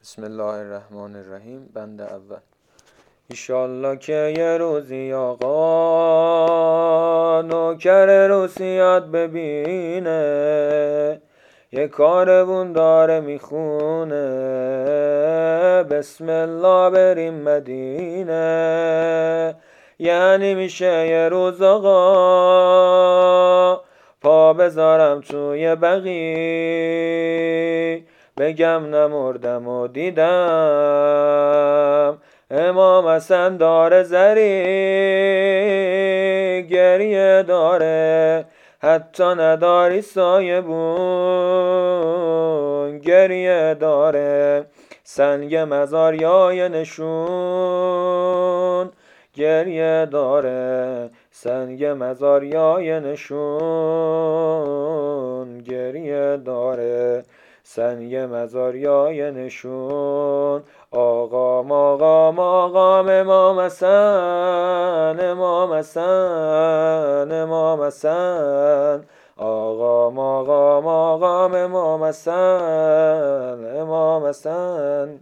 بسم الله الرحمن الرحیم. بند اول. ایشالله که یه روزی آقا نوکر روسیات ببینه، یه کاروون داره میخونه، بسم الله بریم مدینه. یعنی میشه یه روز آقا پا بذارم توی بقی، بگم نمردم و دیدم امام حسن داره زری، گریه داره حتی نداری سایه بون، گریه داره سنگ مزاریای نشون، گریه داره سنگ مزاریای نشون، گریه داره سنگ مزاریای نشون. آقام امام حسن، امام حسن، امام حسن. آقام امام حسن، امام حسن.